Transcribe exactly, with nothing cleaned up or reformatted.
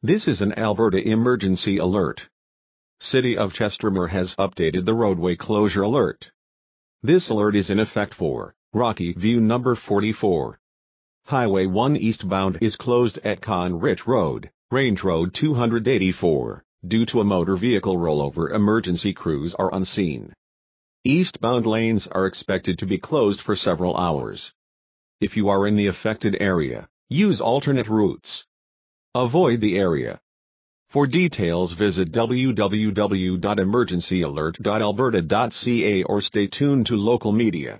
This is an Alberta emergency alert. City of Chestermere has updated the roadway closure alert. This alert is in effect for Rocky View number forty-four. Highway one eastbound is closed at Con Rich Road, Range Road two eighty-four, due to a motor vehicle rollover. Emergency crews are on scene. Eastbound lanes are expected to be closed for several hours. If you are in the affected area, use alternate routes. Avoid the area. For details, visit w w w dot emergency alert dot alberta dot c a or stay tuned to local media.